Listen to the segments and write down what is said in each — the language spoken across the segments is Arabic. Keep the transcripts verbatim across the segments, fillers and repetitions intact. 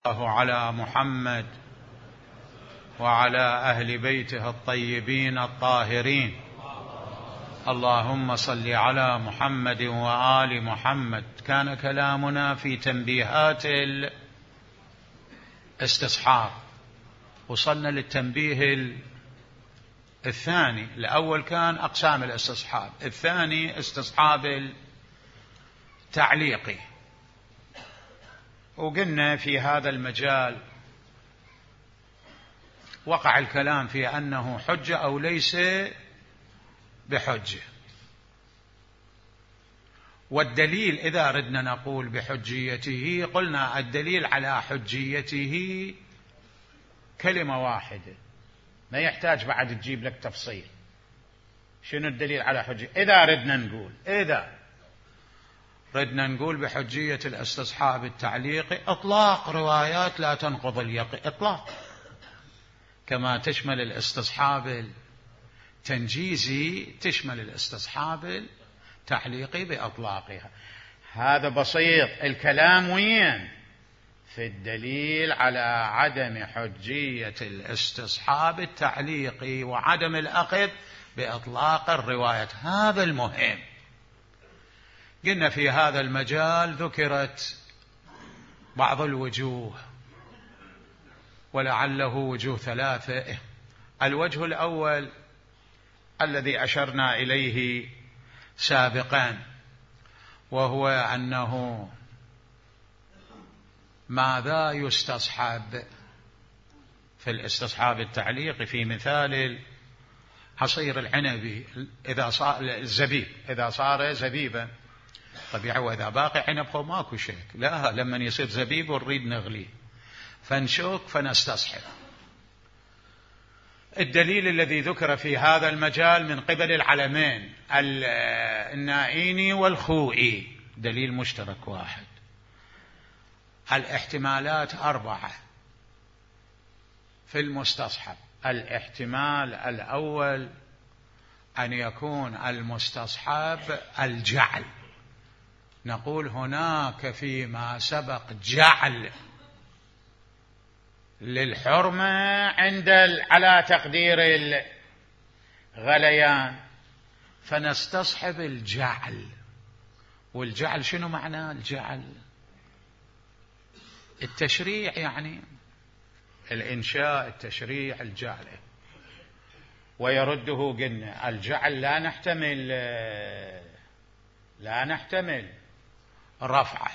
الله على محمد وعلى أهل بيته الطيبين الطاهرين. اللهم صل على محمد وآل محمد. كان كلامنا في تنبيهات الاستصحاب، وصلنا للتنبيه الثاني. الأول كان أقسام الاستصحاب، الثاني استصحاب التعليقي. وقلنا في هذا المجال وقع الكلام في أنه حجة أو ليس بحجة، والدليل إذا ردنا نقول بحجيته قلنا الدليل على حجيته كلمة واحدة، ما يحتاج بعد تجيب لك تفصيل. شنو الدليل على حجية؟ إذا ردنا نقول إذا ردنا نقول بحجية الاستصحاب التعليقي إطلاق روايات لا تنقض اليقين، إطلاق، كما تشمل الاستصحاب التنجيزي تشمل الاستصحاب التعليقي بإطلاقها. هذا بسيط. الكلام وين؟ في الدليل على عدم حجية الاستصحاب التعليقي وعدم الأخذ بإطلاق الرواية، هذا المهم. قلنا في هذا المجال ذكرت بعض الوجوه، ولعله وجوه ثلاثة. الوجه الأول الذي أشرنا إليه سابقا، وهو أنه ماذا يستصحب في الاستصحاب التعليقي في مثال عصير العنبي إذا صار الزبيب، إذا صار زبيبا طبيعي، وإذا باقي عنب هو ماكو شيء، لا، لما يصير زبيب ونريد نغليه فنشوك فنستصحب. الدليل الذي ذكر في هذا المجال من قبل العلمين النائيني والخوئي دليل مشترك واحد. الاحتمالات أربعة في المستصحب. الاحتمال الأول أن يكون المستصحب الجعل. نقول هناك فيما سبق جعل للحرمة عند على تقدير الغليان، فنستصحب الجعل. والجعل شنو معناه الجعل؟ التشريع، يعني الإنشاء، التشريع، الجعل. ويرده قلنا الجعل لا نحتمل لا نحتمل رفعه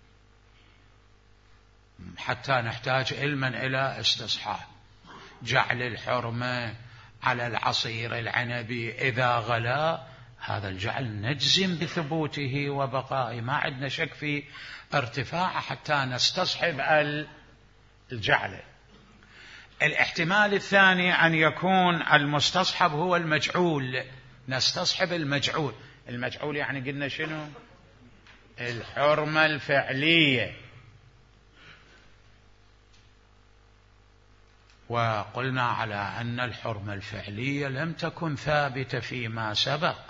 حتى نحتاج علما إلى استصحاب. جعل الحرمة على العصير العنبي إذا غلا، هذا الجعل نجزم بثبوته وبقائه، ما عندنا شك في ارتفاعه حتى نستصحب الجعل. الاحتمال الثاني أن يكون المستصحب هو المجعول، نستصحب المجعول. المجعول يعني قلنا شنو؟ الحرمة الفعلية. وقلنا على أن الحرمة الفعلية لم تكن ثابتة فيما سبق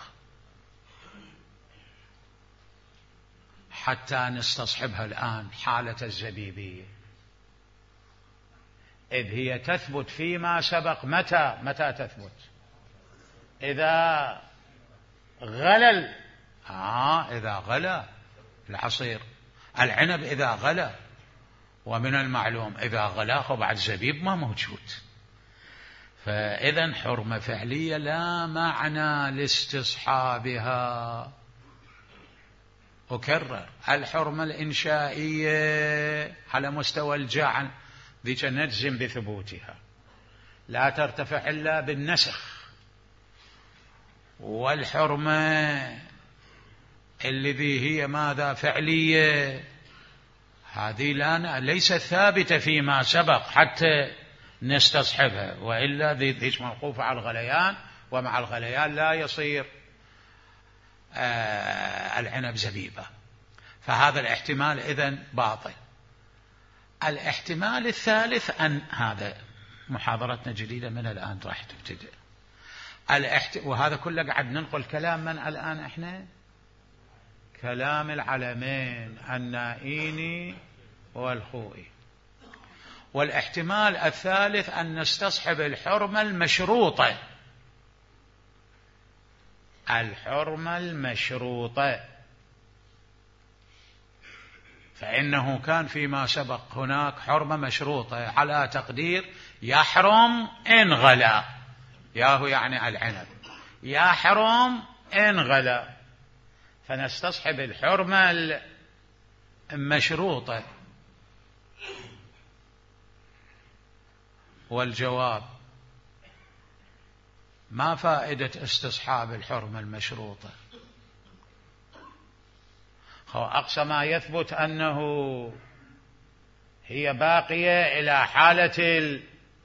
حتى نستصحبها الآن حالة الزبيبية، إذ هي تثبت فيما سبق. متى متى تثبت؟ إذا غلل آه إذا غلا العصير العنب، إذا غلا، ومن المعلوم إذا غلا بعد زبيب ما موجود. فإذا حرمة فعلية لا معنى لاستصحابها. أكرر، الحرمة الإنشائية على مستوى الجعل ذيك نجزم بثبوتها، لا ترتفع إلا بالنسخ. والحرمة الذي هي ماذا؟ فعلية، هذه لا ليست ثابتة فيما سبق حتى نستصحبها، وإلا ذيك موقوفة على الغليان، ومع الغليان لا يصير آه العنب زبيبة. فهذا الاحتمال إذن باطل. الاحتمال الثالث أن هذا محاضرتنا جديدة من الآن راح تبتدئ الاحت... وهذا كله قاعد ننقل كلام من الآن احنا كلام العلمين النائيني والخوئي. والاحتمال الثالث أن نستصحب الحرمة المشروطة، الحرمة المشروطة، فإنه كان فيما سبق هناك حرمة مشروطة على تقدير يحرم إن غلا، ياهو يعني العنب، يحرم إن غلا، فنستصحب الحرمة المشروطة. والجواب: ما فائدة استصحاب الحرمة المشروطة؟ أقصى ما يثبت أنه هي باقية إلى حالة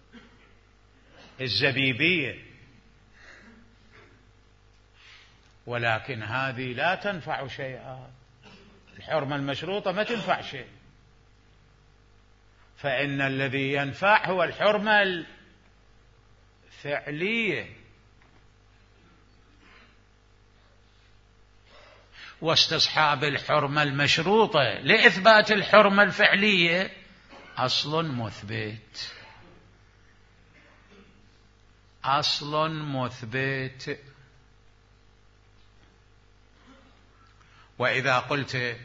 الزبيبية، ولكن هذه لا تنفع شيئا، الحرمة المشروطة ما تنفع شيء، فإن الذي ينفع هو الحرمة الفعلية. واستصحاب الحرمة المشروطة لإثبات الحرمة الفعلية أصل مثبت، أصل مثبت. وإذا قلت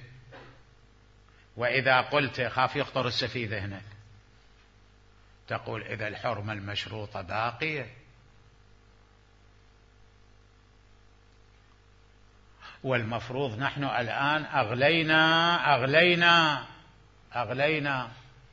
وإذا قلت خاف يخطر السفيدة هنا، تقول إذا الحرمة المشروطة باقية والمفروض نحن الآن أغلينا أغلينا أغلينا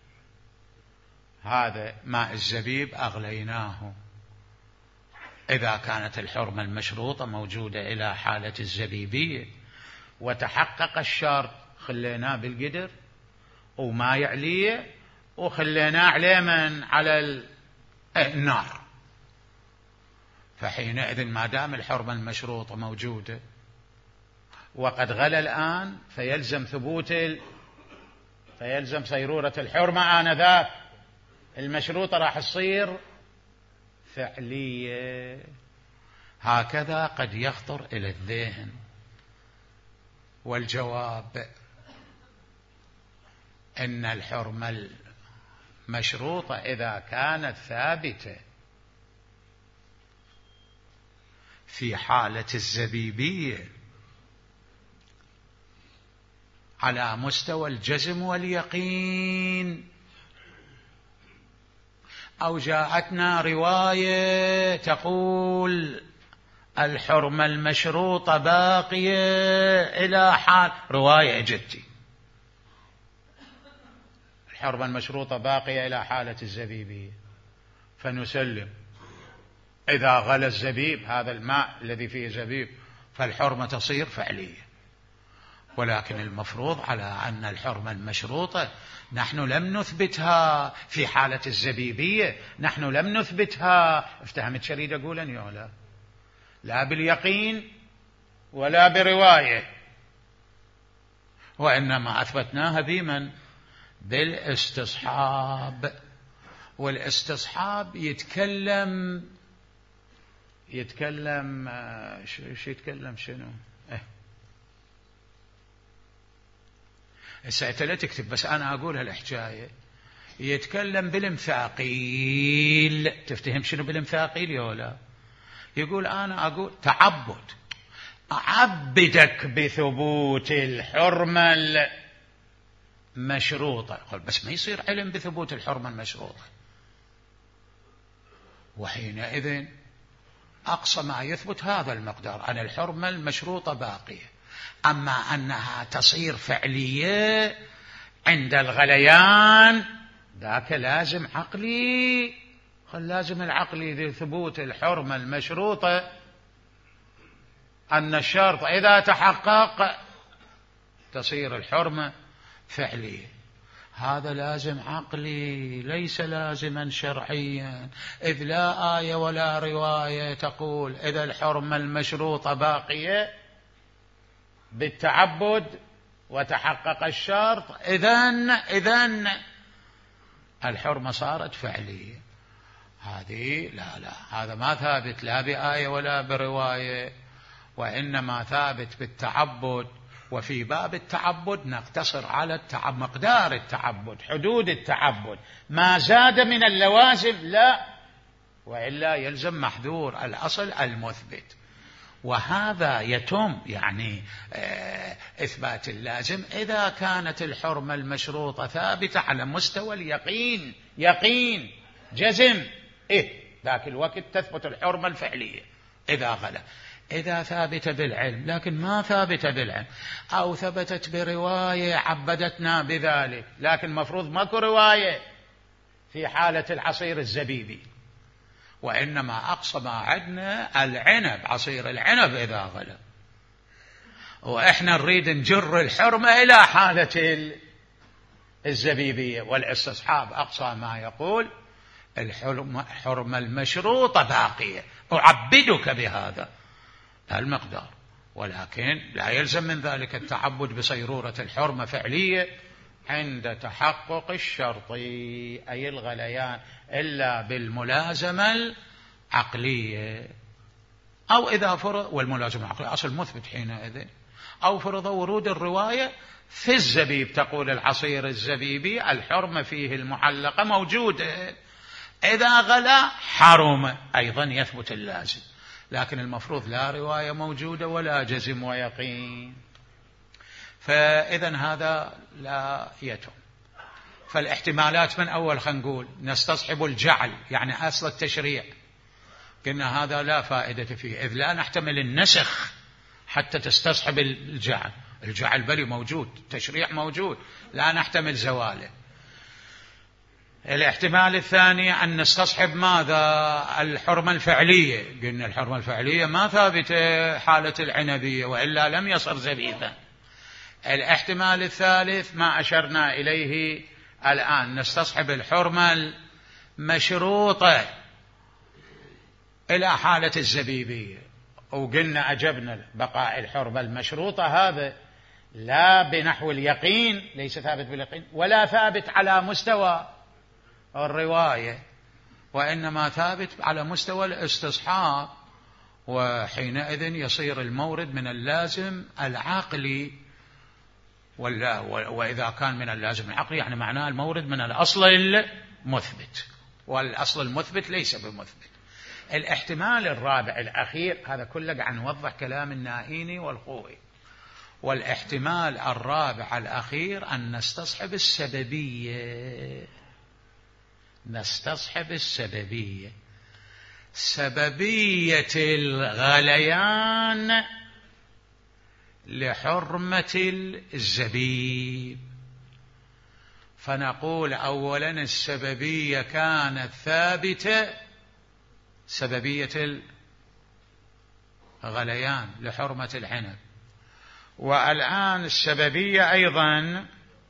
هذا ماء الزبيب، أغليناه، إذا كانت الحرمة المشروطة موجودة إلى حالة الزبيبية وتحقق الشرط، خليناه بالقدر وما يعليه، وخليناه عليه من على النار، فحينئذ ما دام الحرمة المشروطة موجودة وقد غلى الآن، فيلزم ثبوت ال... فيلزم صيرورة الحرمة آنذاك، المشروطة راح تصير فعلية. هكذا قد يخطر إلى الذهن. والجواب إن الحرمة المشروطة إذا كانت ثابتة في حالة الزبيبية على مستوى الجزم واليقين، أو جاءتنا رواية تقول الحرمة المشروطة باقية إلى حال، رواية جدي الحرمة المشروطة باقية إلى حالة الزبيبية، فنسلم إذا غلى الزبيب، هذا الماء الذي فيه زبيب، فالحرمة تصير فعلية. ولكن المفروض على أن الحرمة المشروطة نحن لم نثبتها في حالة الزبيبية، نحن لم نثبتها، افتهمت شريد أقول أن يولا لا باليقين ولا برواية، وإنما أثبتناها بمن؟ بالاستصحاب. والاستصحاب يتكلم يتكلم شو يتكلم شنو اه هسه لا تكتب، بس أنا أقول هالحكاية، يتكلم بالمثاقيل. تفتهم شنو بالمثاقيل يولا؟ يقول أنا أقول تعبد، أعبدك بثبوت الحرمة المشروطة، قل بس ما يصير علم بثبوت الحرمة المشروطة، وحينئذ أقصى ما يثبت هذا المقدار أن الحرمة المشروطة باقية. أما أنها تصير فعلية عند الغليان ذاك لازم عقلي، قل لازم العقلي لثبوت الحرمة المشروطة أن الشرط إذا تحقق تصير الحرمة فعلية، هذا لازم عقلي ليس لازما شرعيا، إذ لا آية ولا رواية تقول إذا الحرمة المشروطة باقية بالتعبد وتحقق الشرط إذن إذن الحرمة صارت فعلية. هذه لا لا هذا ما ثابت لا بآية ولا برواية، وإنما ثابت بالتعبد وفي باب التعبد نقتصر على التعبد، مقدار التعبد، حدود التعبد، ما زاد من اللوازم لا، وإلا يلزم محذور الأصل المثبت. وهذا يتم يعني إثبات اللازم إذا كانت الحرمة المشروطة ثابتة على مستوى اليقين، يقين جزم، إيه ذاك الوقت تثبت الحرمة الفعلية إذا غلا. إذا ثابتة بالعلم لكن ما ثابتة بالعلم، أو ثبتت برواية عبدتنا بذلك، لكن مفروض ماكو رواية في حالة العصير الزبيبي، وإنما أقصى ما عندنا العنب، عصير العنب إذا غلا، وإحنا نريد نجر الحرمة إلى حالة الزبيبية، والاستصحاب أقصى ما يقول الحرمة المشروطة باقية، أعبدك بهذا المقدار، ولكن لا يلزم من ذلك التعبد بصيرورة الحرمة فعلية عند تحقق الشرطي أي الغليان، إلا بالملازمة العقلية، أو إذا فرض، والملازمة العقلية أصل مثبت حينئذ، أو فرض ورود الرواية في الزبيب تقول العصير الزبيبي الحرمة فيه المعلقة موجودة، إذا غلا حرم أيضا يثبت اللازم، لكن المفروض لا رواية موجودة ولا جزم ويقين، فإذا هذا لا يتم. فالاحتمالات من أول خلينا نقول نستصحب الجعل يعني أصل التشريع، قلنا هذا لا فائدة فيه إذ لا نحتمل النسخ حتى تستصحب الجعل، الجعل بلي موجود، تشريع موجود، لا نحتمل زواله. الاحتمال الثاني أن نستصحب ماذا؟ الحرمة الفعلية، قلنا الحرمة الفعلية ما ثابتة حالة العنبية وإلا لم يصر زبيبا. الاحتمال الثالث ما أشرنا إليه الآن، نستصحب الحرمة المشروطة إلى حالة الزبيبية، وقلنا أجبنا بقاء الحرمة المشروطة هذا لا بنحو اليقين، ليس ثابت باليقين ولا ثابت على مستوى الرواية، وإنما ثابت على مستوى الاستصحاب، وحينئذ يصير المورد من اللازم العقلي، وإذا كان من اللازم العقلي يعني معناه المورد من الأصل المثبت، والأصل المثبت ليس بمثبت. الاحتمال الرابع الأخير هذا كله عن نوضح كلام النائيني والخوئي، والاحتمال الرابع الأخير أن نستصحب السببية، نستصحب السببية، سببية الغليان لحرمة الزبيب، فنقول أولا السببية كانت ثابتة، سببية الغليان لحرمة العنب، والآن السببية أيضا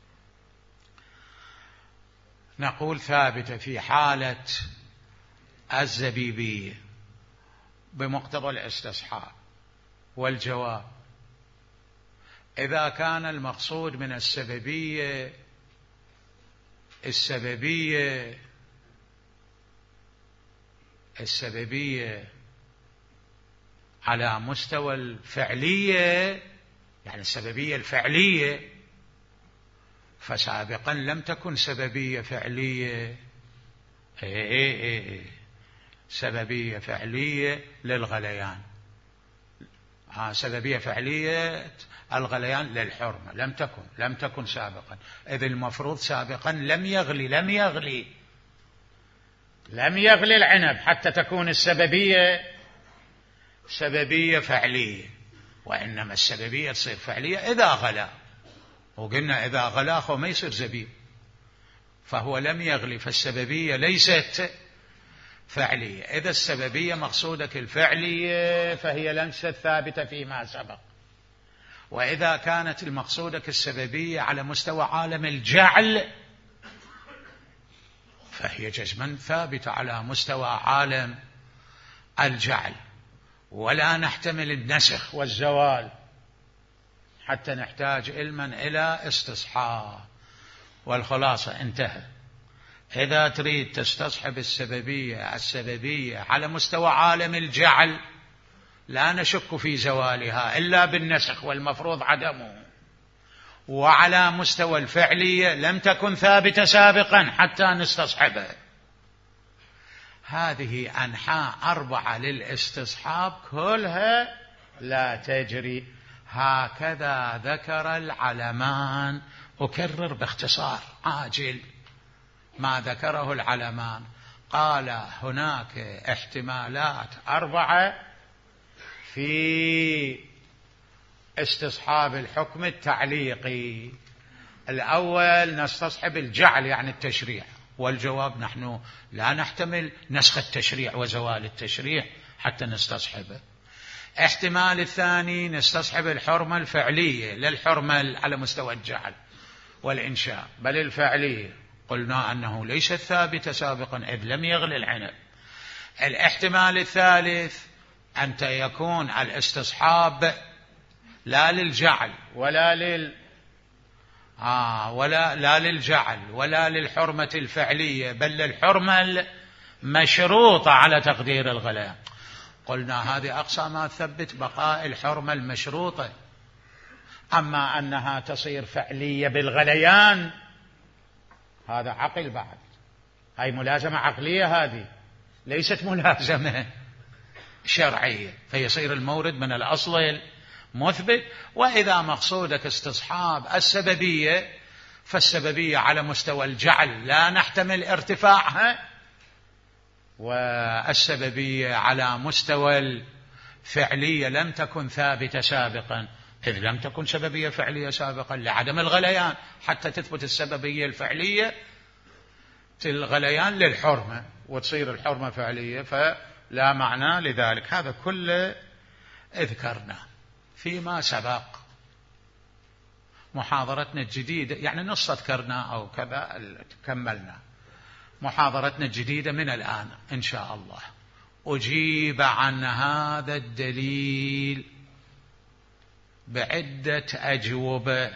نقول ثابتة في حالة الزبيبية بمقتضى الاستصحاب. والجواب إذا كان المقصود من السببية السببية السببية على مستوى الفعلية، يعني السببية الفعلية، فسابقا لم تكن سببية فعلية، إيه إيه إيه سببية فعلية للغليان، ها سببية فعلية الغليان للحرمة لم تكن لم تكن سابقا، إذ المفروض سابقا لم يغلي لم يغلي لم يغلي العنب حتى تكون السببية سببية فعلية، وإنما السببية تصير فعلية إذا غلا، وقلنا إذا غلا أخو ما يصير زبيب، فهو لم يغلي، فالسببية ليست فعلية. إذا السببية مقصودك الفعلية فهي ليست ثابتة فيما سبق، وإذا كانت المقصودك السببية على مستوى عالم الجعل فهي جزما ثابتة على مستوى عالم الجعل، ولا نحتمل النسخ والزوال حتى نحتاج علما إلى استصحاب. والخلاصة انتهى، إذا تريد تستصحب السببية السببية على مستوى عالم الجعل لا نشك في زوالها إلا بالنسخ والمفروض عدمه، وعلى مستوى الفعلية لم تكن ثابتة سابقا حتى نستصحبها. هذه أنحاء أربعة للاستصحاب كلها لا تجري. هكذا ذكر العلمان. أكرر باختصار عاجل ما ذكره العلمان. قال هناك احتمالات أربعة في استصحاب الحكم التعليقي. الأول نستصحب الجعل يعني التشريع، والجواب نحن لا نحتمل نسخ التشريع وزوال التشريع حتى نستصحبه. احتمال الثاني نستصحب الحرمة الفعلية، لا الحرمة على مستوى الجعل والإنشاء بل الفعلية، قلنا أنه ليست ثابتة سابقا إذ لم يغل العنب. الاحتمال الثالث أن يكون الاستصحاب لا للجعل ولا لل آه ولا لا للجعل ولا للحرمة الفعلية بل للحرمة المشروطة على تقدير الغليان. قلنا هذه أقصى ما تثبت بقاء الحرمة المشروطة. أما أنها تصير فعلية بالغليان هذا عقل بعد، هاي ملازمة عقلية، هذه ليست ملازمة شرعية، فيصير المورد من الأصل مثبت. وإذا مقصودك استصحاب السببية فالسببية على مستوى الجعل لا نحتمل ارتفاعها، والسببية على مستوى الفعلية لم تكن ثابتة سابقا إذ لم تكن سببية فعلية سابقا لعدم الغليان. حتى تثبت السببية الفعلية الغليان للحرمة وتصير الحرمة فعلية فلا معنى لذلك. هذا كله اذكرنا فيما سبق. محاضرتنا الجديدة يعني نص ذكرنا أو كذا كملنا. محاضرتنا الجديدة من الآن إن شاء الله أجيب عن هذا الدليل بعدة أجوبة.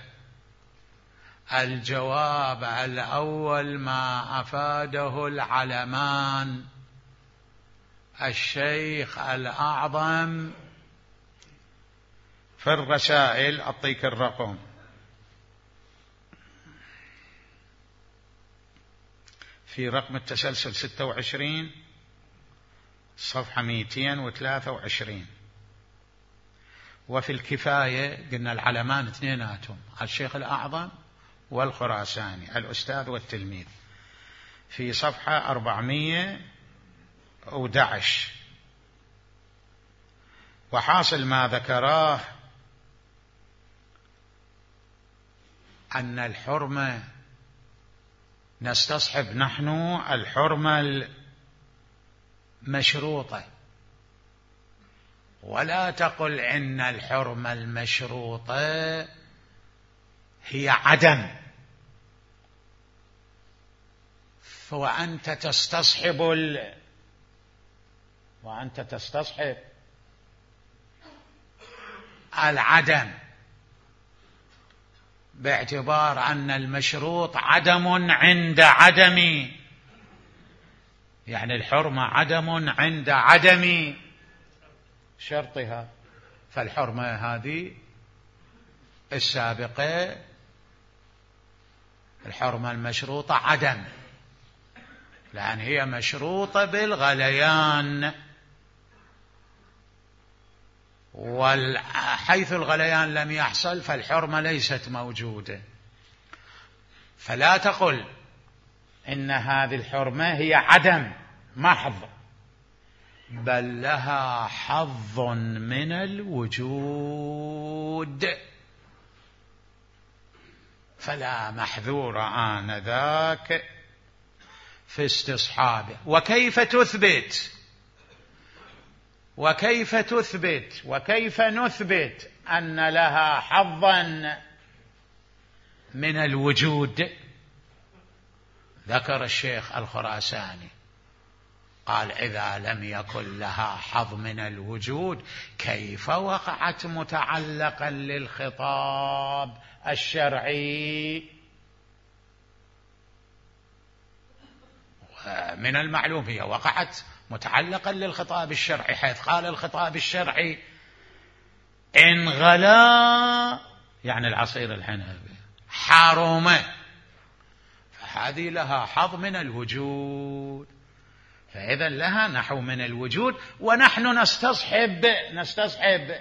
الجواب الأول ما أفاده العلمان الشيخ الأعظم في الرسائل، أعطيك الرقم في رقم التسلسل ستة وعشرين صفحة مئتين وثلاثة وعشرين. وفي الكفاية قلنا العلمان اثنيناتهم الشيخ الأعظم والخراساني الأستاذ والتلميذ في صفحة أربعمئة وأحد عشر. وحاصل ما ذكراه أن الحرمة نستصحب نحن الحرمة المشروطة، ولا تقل إن الحرمة المشروطة هي عدم، وأنت تستصحب ال... وأنت تستصحب العدم باعتبار أن المشروط عدم عند عدم، يعني الحرمة عدم عند عدم شرطها. فالحرمة هذه السابقة الحرمة المشروطة عدم، لأن هي مشروطة بالغليان، وحيث الغليان لم يحصل فالحرمة ليست موجودة. فلا تقل إن هذه الحرمة هي عدم محض، بل لها حظ من الوجود، فلا محذور آنذاك في استصحابه. وكيف تثبت وكيف تثبت وكيف نثبت أن لها حظا من الوجود؟ ذكر الشيخ الخراساني قال إذا لم يكن لها حظ من الوجود كيف وقعت متعلقا للخطاب الشرعي؟ من المعلوم هي وقعت متعلقا للخطاب الشرعي، حيث قال الخطاب الشرعي إن غلا يعني العصير الحنبي حرم، فهذه لها حظ من الوجود، فإذا لها نحو من الوجود، ونحن نستصحب نستصحب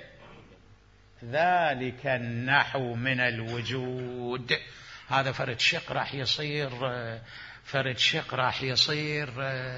ذلك النحو من الوجود. هذا فرد شق راح يصير فرد شق راح يصير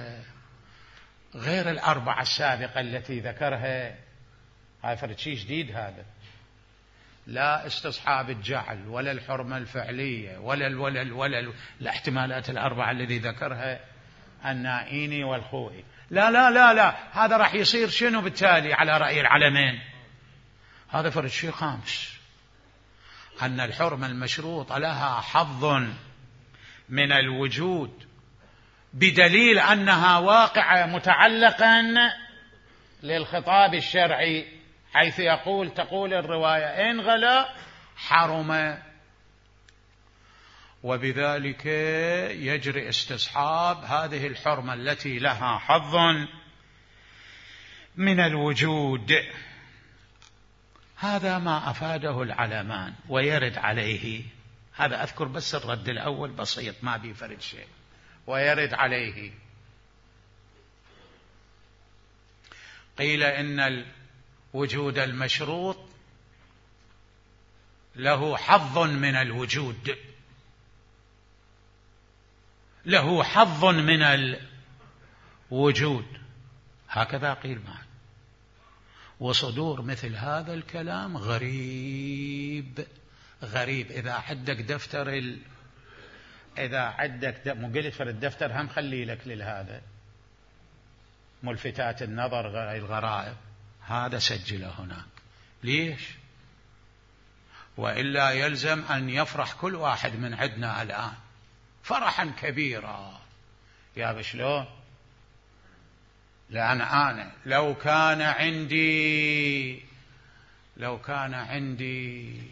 غير الأربعة السابقة التي ذكرها. هذا فرد شيء جديد، هذا لا استصحاب الجعل ولا الحرمة الفعلية ولا الولل ولا الاحتمالات الأربعة الذي ذكرها النائيني والخوئي. لا لا لا لا هذا راح يصير شنو بالتالي على رأي العلمين؟ هذا فرد شيء خامس، أن الحرمة المشروطة لها حظ من الوجود بدليل أنها واقعة متعلقا للخطاب الشرعي، حيث يقول تقول الرواية إن غلا حرم، وبذلك يجري استصحاب هذه الحرمة التي لها حظ من الوجود. هذا ما أفاده العلمان ويرد عليه. هذا أذكر بس الرد الأول بسيط ما بيفرد شيء. ويرد عليه قيل إن الوجود المشروط له حظ من الوجود، له حظ من الوجود، هكذا قيل معه. وصدور مثل هذا الكلام غريب غريب. إذا عندك دفتر ال... إذا عندك د... مقلت في الدفتر هم خلي لك لهذا ملفتات النظر الغرائب، هذا سجله هناك. ليش؟ وإلا يلزم أن يفرح كل واحد من عندنا الآن فرحا كبيرا. يا بشلون؟ لأن أنا لو كان عندي لو كان عندي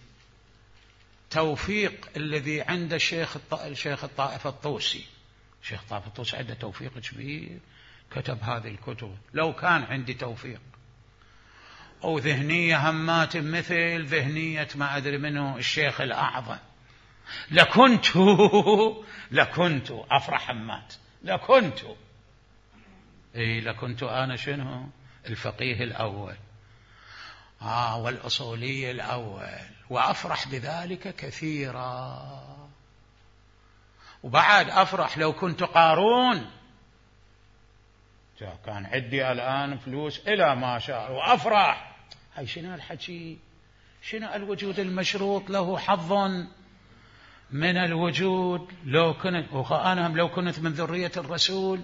توفيق الذي عند الشيخ الشيخ الطائف الطوسي، الشيخ الطائف الطوسي عنده توفيق كبير، كتب هذه الكتب. لو كان عندي توفيق أو ذهنية همات مثل ذهنية ما أدري منه الشيخ الأعظم، لكنت لكنت أفرح همات، لكنت إيه لكنت أنا شنو الفقيه الأول آه والأصولي الأول، وأفرح بذلك كثيرا. وبعد أفرح لو كنت قارون، كان عندي الآن فلوس إلى ما شاء، وأفرح. هاي شنو الحكي؟ شنو الوجود المشروط له حظ من الوجود؟ لو كنت وأنا لو كنت من ذرية الرسول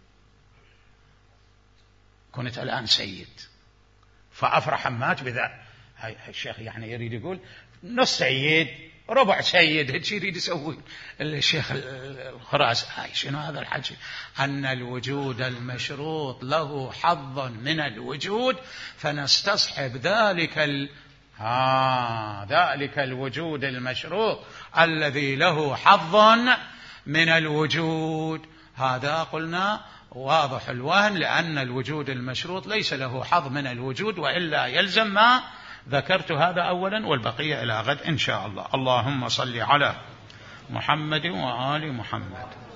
كنت الآن سيد، فأفرح مات بذا. هاي الشيخ يعني يريد يقول نص سيد ربع سيد، هيك يريد يسوي الشيخ الخراس. هاي شنو هذا الحكي؟ أن الوجود المشروط له حظ من الوجود، فنستصحب ذلك ال... آه ذلك الوجود المشروط الذي له حظ من الوجود. هذا قلنا واضح الوهن، لأن الوجود المشروط ليس له حظ من الوجود، وإلا يلزم ما ذكرت هذا أولا، والبقية إلى غد إن شاء الله. اللهم صل على محمد وآل محمد.